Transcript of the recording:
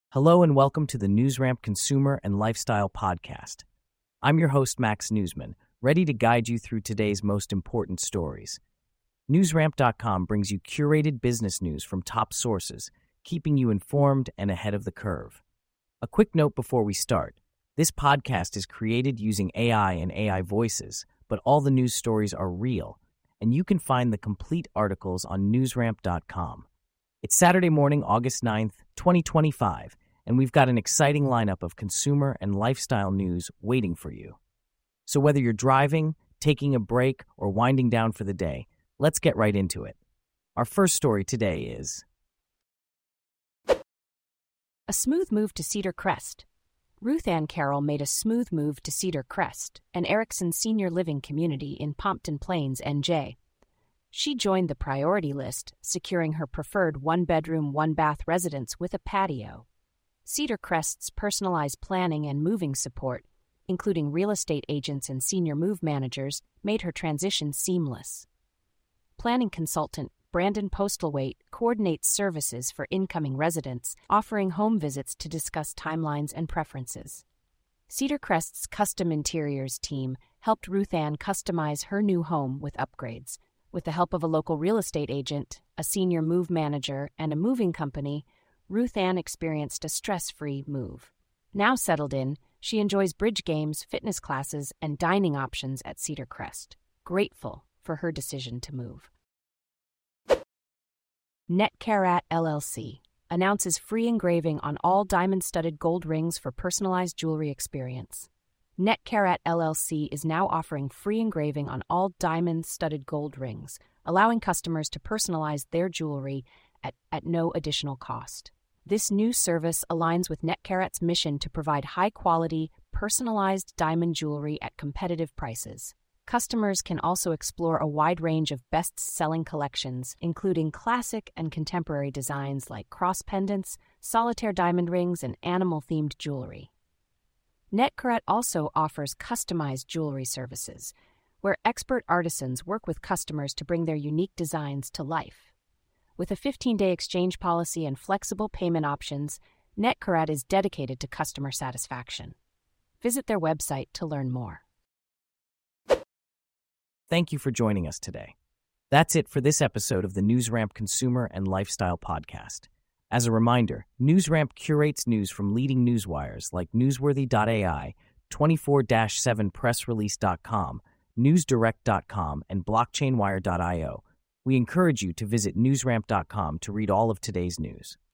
Hello and welcome to the NewsRamp Consumer and Lifestyle Podcast. I'm your host, Max Newsman, ready to guide you through today's most important stories. NewsRamp.com brings you curated business news from top sources, keeping you informed and ahead of the curve. A quick note before we start. This podcast is created using AI and AI voices, but all the news stories are real, and you can find the complete articles on NewsRamp.com. It's Saturday morning, August 9th, 2025, and we've got an exciting lineup of consumer and lifestyle news waiting for you. So whether you're driving, taking a break, or winding down for the day, let's get right into it. Our first story today is a smooth move to Cedar Crest. Ruth Ann Carroll made a smooth move to Cedar Crest, an Erickson senior living community in Pompton Plains, NJ. She joined the priority list, securing her preferred one-bedroom, one-bath residence with a patio. Cedar Crest's personalized planning and moving support, including real estate agents and senior move managers, made her transition seamless. Planning consultant Brandon Postlethwaite coordinates services for incoming residents, offering home visits to discuss timelines and preferences. Cedar Crest's custom interiors team helped Ruth Ann customize her new home with upgrades. With the help of a local real estate agent, a senior move manager, and a moving company, Ruth Ann experienced a stress-free move. Now settled in, she enjoys bridge games, fitness classes, and dining options at Cedar Crest, grateful for her decision to move. Netcarat LLC announces free engraving on all diamond-studded gold rings for personalized jewelry experience. Netcarat LLC is now offering free engraving on all diamond-studded gold rings, allowing customers to personalize their jewelry at no additional cost. This new service aligns with Netcarat's mission to provide high-quality, personalized diamond jewelry at competitive prices. Customers can also explore a wide range of best-selling collections, including classic and contemporary designs like cross pendants, solitaire diamond rings, and animal-themed jewelry. Netcarat also offers customized jewelry services, where expert artisans work with customers to bring their unique designs to life. With a 15-day exchange policy and flexible payment options, Netcarat is dedicated to customer satisfaction. Visit their website to learn more. Thank you for joining us today. That's it for this episode of the NewsRamp Consumer and Lifestyle Podcast. As a reminder, NewsRamp curates news from leading newswires like Newsworthy.ai, 24-7pressrelease.com, NewsDirect.com, and BlockchainWire.io. We encourage you to visit NewsRamp.com to read all of today's news.